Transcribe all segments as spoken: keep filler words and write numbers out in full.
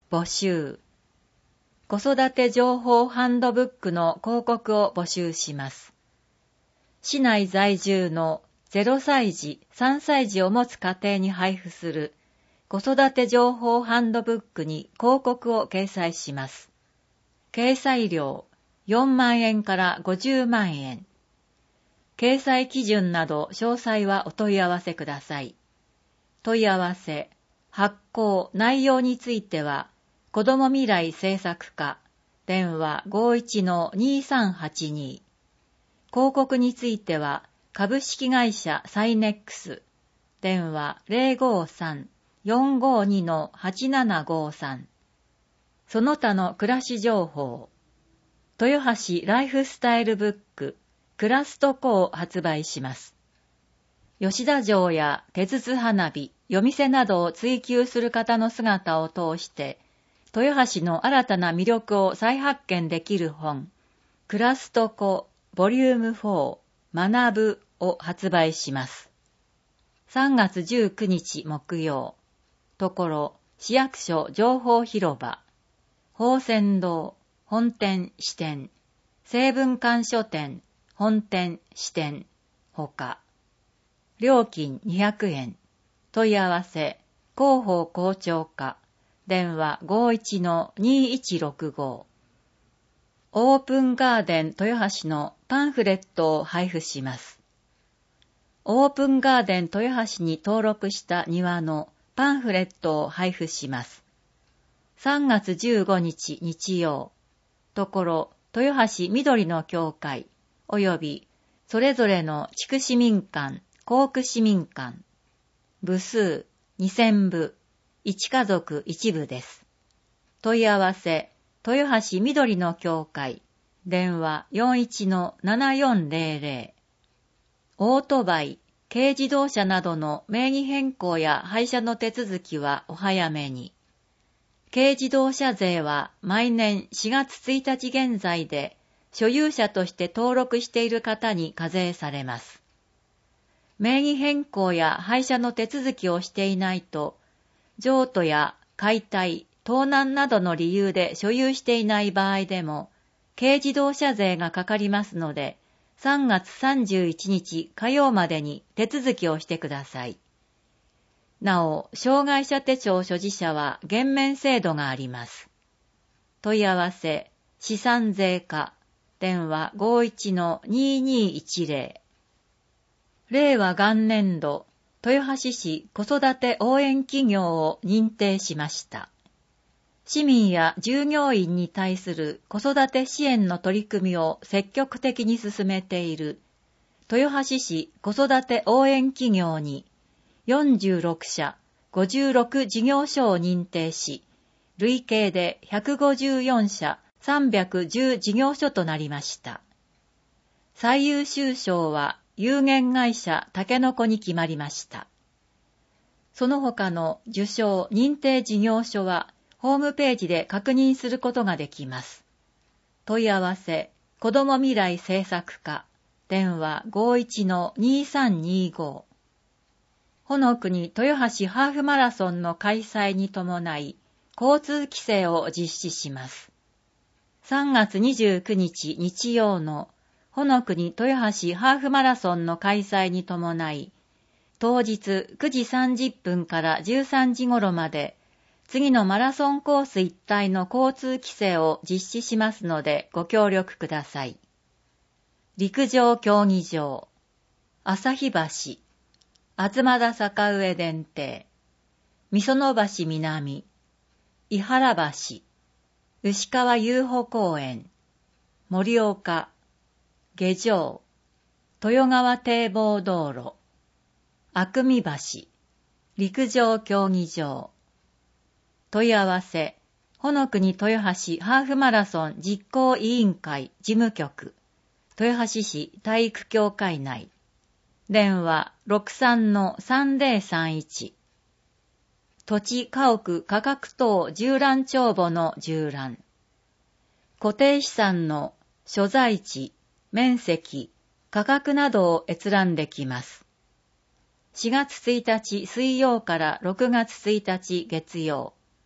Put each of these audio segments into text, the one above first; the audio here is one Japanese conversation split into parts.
募集。子育て情報ハンドブックの広告を募集します。市内在住のゼロさい児、さんさい児を持つ家庭に配布する子育て情報ハンドブックに広告を掲載します。掲載料よんまんえんからごじゅうまんえん。掲載基準など詳細はお問い合わせください。問い合わせ、発行、内容については、子ども未来政策課、電話 ごいちのにさんはちに。広告については、株式会社サイネックス、電話 ゼロごさん よんごに はちななごさん。その他の暮らし情報、豊橋ライフスタイルブック、クラストコを発売します。吉田城や手筒花火、夜店などを追求する方の姿を通して、豊橋の新たな魅力を再発見できる本、クラストコボリュームフォー学ぶを発売します。さんがつじゅうくにち木曜、ところ市役所情報広場、宝泉堂本店支店、成文館書店本店支店ほか。料金にひゃくえん。問い合わせ、広報校長課、電話 ごいちのにいちろくご。オープンガーデン豊橋のパンフレットを配布します。オープンガーデン豊橋に登録した庭のパンフレットを配布します。さんがつじゅうごにち日曜、ところ豊橋緑の協会およびそれぞれの地区市民館、校区市民館、部数にせんぶ、いち家族いち部です。問い合わせ、豊橋緑の協会、電話 よんいちのななよんぜろぜろ。オートバイ、軽自動車などの名義変更や廃車の手続きはお早めに。軽自動車税は毎年しがつついたち現在で所有者として登録している方に課税されます。名義変更や廃車の手続きをしていないと、譲渡や解体、盗難などの理由で所有していない場合でも、軽自動車税がかかりますので、さんがつさんじゅういちにち火曜までに手続きをしてください。なお、障害者手帳所持者は減免制度があります。問い合わせ、資産税課、電話 ごいちのににいちぜろ。令和元年度、豊橋市子育て応援企業を認定しました。市民や従業員に対する子育て支援の取り組みを積極的に進めている豊橋市子育て応援企業によんじゅうろくしゃ、ごじゅうろく事業所を認定し、累計でひゃくごじゅうよんしゃ、さんびゃくじゅう事業所となりました。最優秀賞は有限会社たけのこに決まりました。その他の受賞認定事業所はホームページで確認することができます。問い合わせ、子ども未来政策課、電話 ごいちのにさんにご。ほのくに豊橋ハーフマラソンの開催に伴い、交通規制を実施します。さんがつにじゅうくにち日曜のほのくに豊橋ハーフマラソンの開催に伴い、当日くじさんじゅっぷんからじゅうさんじ頃まで、次のマラソンコース一帯の交通規制を実施しますのでご協力ください。陸上競技場、旭橋、東田坂上電停、みその橋南、伊原橋、牛川遊歩公園、盛岡、下城、豊川堤防道路、あくみ橋、陸上競技場。問い合わせ、ほのくに豊橋ハーフマラソン実行委員会事務局、豊橋市体育協会内。電話 ろくさんのさんぜろさんいち。土地家屋価格等縦覧帳簿の縦覧。固定資産の所在地、面積、価格などを閲覧できます。しがつついたち水曜からろくがつついたち月曜。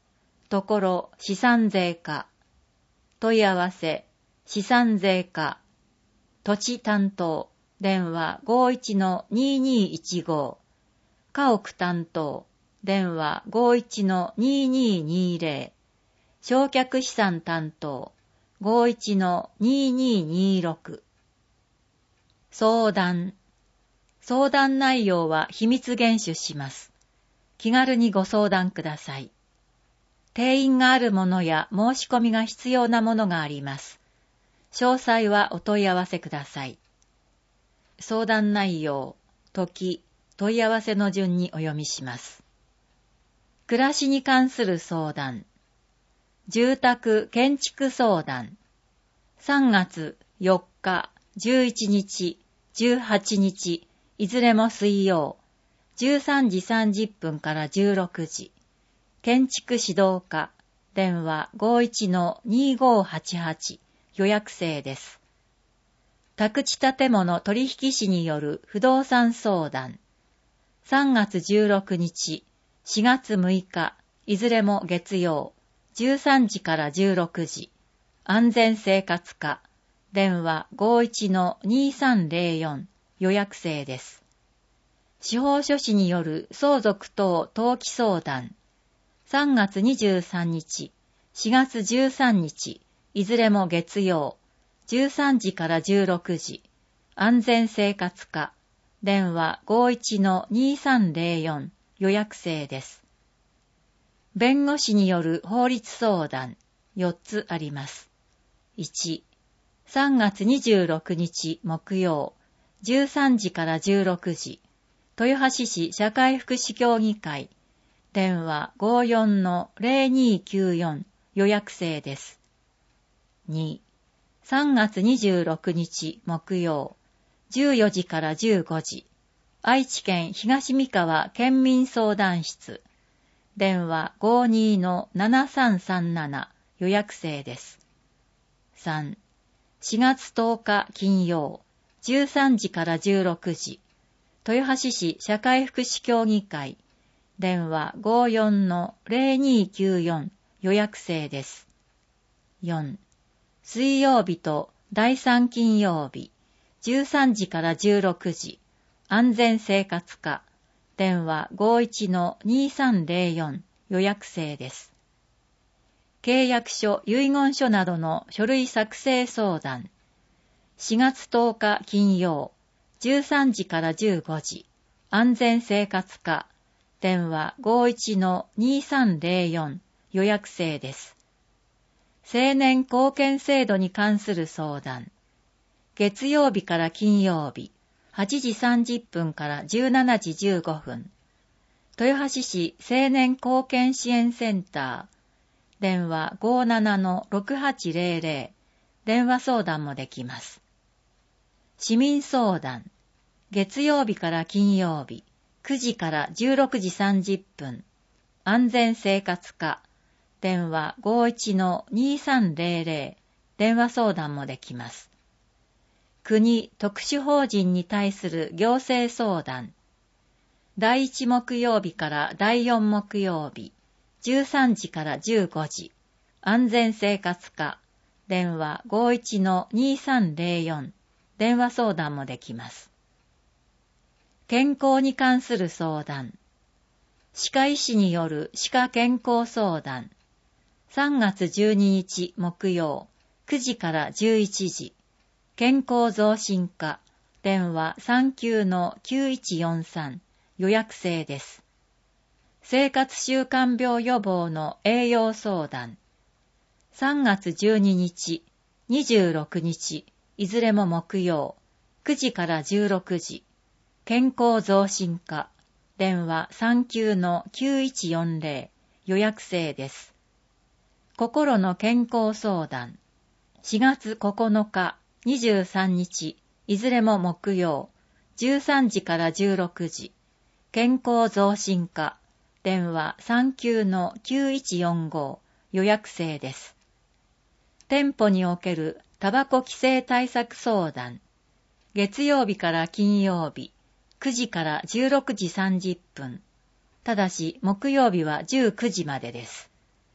ところ資産税課。問い合わせ、資産税課。土地担当、電話 ごいちのにーにーいちご。家屋担当、電話 ごいちのにーにーにーぜろ。償却資産担当、ごいちのにーにーにーろく。相談。相談内容は秘密厳守します。気軽にご相談ください。定員があるものや申し込みが必要なものがあります。詳細はお問い合わせください。相談内容、時、問い合わせの順にお読みします。暮らしに関する相談。住宅建築相談。さんがつよっか、じゅういちにち、じゅうはちにち、いずれも水曜、じゅうさんじさんじゅっぷんからじゅうろくじ。建築指導課、電話 ごいちのにーごーはちはち、予約制です。宅地建物取引士による不動産相談。さんがつじゅうろくにち、しがつむいか、いずれも月曜、じゅうさんじからじゅうろくじ。安全生活課、電話 ごいちのにーさんぜろよん、予約制です。司法書士による相続等登記相談。さんがつにじゅうさんにち、しがつじゅうさんにち、いずれも月曜、じゅうさんじからじゅうろくじ。安全生活課、電話 ごいちのにーさんぜろよん、予約制です。弁護士による法律相談、よっつあります。いち、さんがつにじゅうろくにち木曜、じゅうさんじからじゅうろくじ、豊橋市社会福祉協議会、電話 ごよんのぜろにーきゅうよん、予約制です。に、さんがつにじゅうろくにち木曜、じゅうよじからじゅうごじ、愛知県東三河県民相談室、電話 ごにのななさんさんなな、予約制です。さん、しがつとおか金曜、じゅうさんじからじゅうろくじ、豊橋市社会福祉協議会、電話 ごよんのぜろにーきゅうよん、予約制です。よん、水曜日とだいさん金曜日、じゅうさんじからじゅうろくじ、安全生活課、電話 ごいちのにーさんぜろよん、予約制です。契約書、遺言書などの書類作成相談。しがつとおか金曜、じゅうさんじからじゅうごじ、安全生活課、電話 ごいちのにーさんぜろよん、予約制です。青年貢献制度に関する相談。月曜日から金曜日、はちじさんじゅっぷんからじゅうしちじじゅうごふん。豊橋市青年貢献支援センター。電話 ごななのろくはちぜろぜろ。電話相談もできます。市民相談。月曜日から金曜日、くじからじゅうろくじさんじゅっぷん。安全生活課。電話 ごいちのにーさんぜろぜろ。電話相談もできます。国・特殊法人に対する行政相談。だいいち木曜日からだいよん木曜日、じゅうさんじからじゅうごじ。安全生活課。電話 ごいちのにーさんぜろよん。電話相談もできます。健康に関する相談。歯科医師による歯科健康相談。さんがつじゅうににち木曜、くじからじゅういちじ。健康増進課。電話 さんきゅうのきゅういちよんさん。予約制です。生活習慣病予防の栄養相談。さんがつじゅうににち、にじゅうろくにち、いずれも木曜、くじからじゅうろくじ。健康増進課。電話 さんきゅうのきゅういちよんぜろ。予約制です。心の健康相談。しがつここのか、にじゅうさんにち、いずれも木曜、じゅうさんじからじゅうろくじ。健康増進課。電話 さんきゅうのきゅういちよんご。予約制です。店舗におけるタバコ規制対策相談。月曜日から金曜日、くじからじゅうろくじさんじゅっぷん。ただし、木曜日はじゅうくじまでです。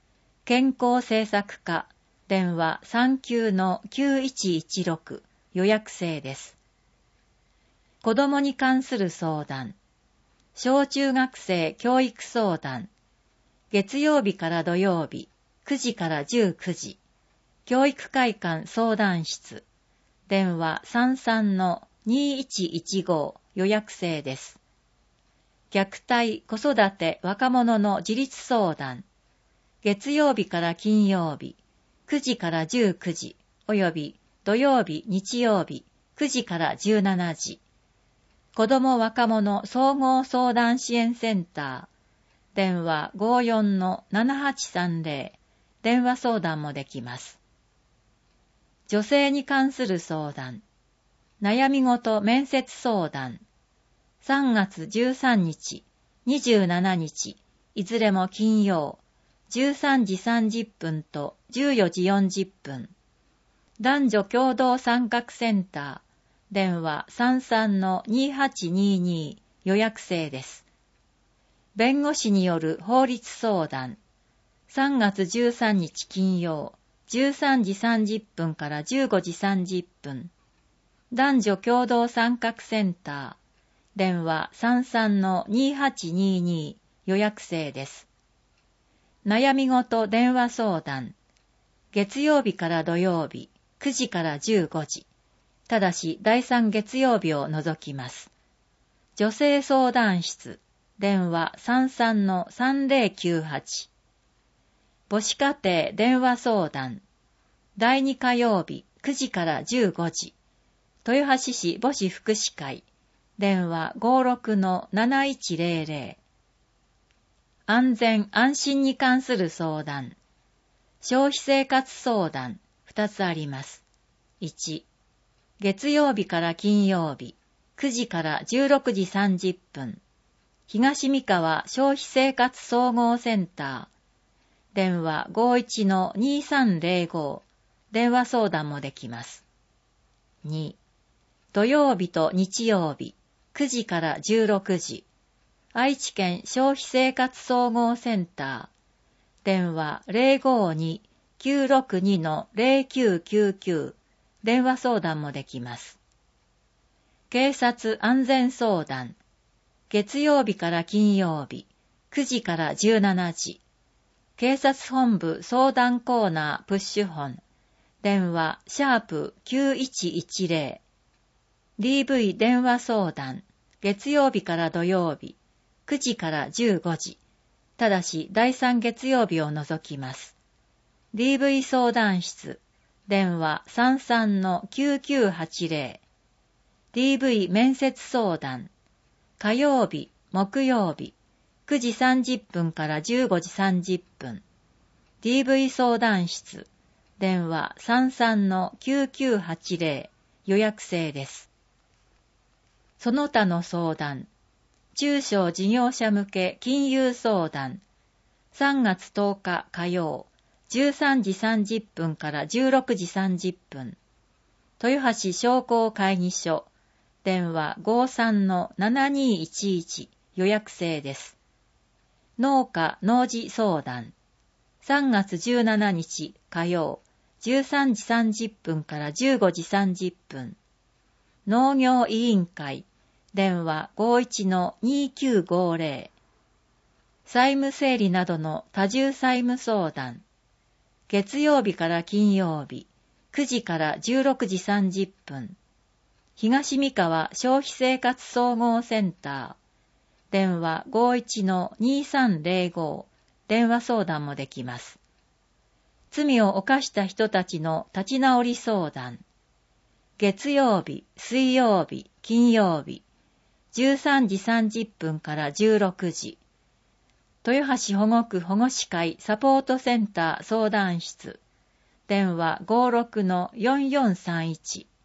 健康政策課、電話 さんきゅうのきゅういちいちろく 予約制です。子供に関する相談、小中学生教育相談、月曜日から土曜日、くじからじゅうくじ、教育会館相談室、電話 さんさんのにいちいちご 予約制です。虐待、子育て、若者の自立相談、月曜日から金曜日、くじからじゅうくじ、および土曜日、日曜日、くじからじゅうしちじ、子ども若者総合相談支援センター、電話 ごーよんのななはちさんぜろ、電話相談もできます。女性に関する相談、悩み事面接相談、さんがつじゅうさんにち、にじゅうしちにち、いずれも金曜、じゅうさんじさんじゅっぷんとじゅうよじよんじゅっぷん、男女共同参画センター、電話 さんさんのにはちにに 予約制です。弁護士による法律相談、さんがつじゅうさんにち金曜、じゅうさんじさんじゅっぷんからじゅうごじさんじゅっぷん、男女共同参画センター、電話 さんさんのにはちにに 予約制です。悩み事電話相談、月曜日から土曜日、くじからじゅうごじ、ただしだいさん月曜日を除きます。女性相談室、電話 さんさんのさんぜろきゅうはち、母子家庭電話相談、だいに火曜日くじからじゅうごじ、豊橋市母子福祉会、電話 ごーろくのなないちぜろぜろ、安全安心に関する相談、消費生活相談ふたつあります。いち、月曜日から金曜日、くじからじゅうろくじさんじゅっぷん、東三河消費生活総合センター、電話 ごーいちのにさんぜろご、電話相談もできます。に、土曜日と日曜日、くじからじゅうろくじ、愛知県消費生活総合センター、電話 ぜろごにきゅうろくにのぜろきゅうきゅうきゅう、電話相談もできます。警察安全相談、月曜日から金曜日、くじからじゅうしちじ、警察本部相談コーナープッシュ本、電話シャープきゅういちいちぜろ、ディーブイ 電話相談、月曜日から土曜日、くじからじゅうごじ、ただしだいさん月曜日を除きます。ディーブイ 相談室、電話 さんさんのきゅうきゅうはちぜろ、ディーブイ 面接相談、火曜日、木曜日、くじさんじゅっぷんからじゅうごじさんじゅっぷん、ディーブイ 相談室、電話 さんさんのきゅうきゅうはちぜろ、予約制です。その他の相談、中小事業者向け金融相談、さんがつとおか火曜、じゅうさんじさんじゅっぷんからじゅうろくじさんじゅっぷん、豊橋商工会議所、電話 ごーさんのななにいちいち、予約制です。農家農事相談、さんがつじゅうしちにち火曜、じゅうさんじさんじゅっぷんからじゅうごじさんじゅっぷん、農業委員会、電話 ごーいちのにきゅうごぜろ、債務整理などの多重債務相談、月曜日から金曜日、くじからじゅうろくじさんじゅっぷん、東三河消費生活総合センター、電話 ごーいちのにさんぜろご、電話相談もできます。罪を犯した人たちの立ち直り相談、月曜日、水曜日、金曜日、じゅうさんじさんじゅっぷんからじゅうろくじ、豊橋保護区保護司会サポートセンター相談室、電話 ごーろくのよんよんさんいち、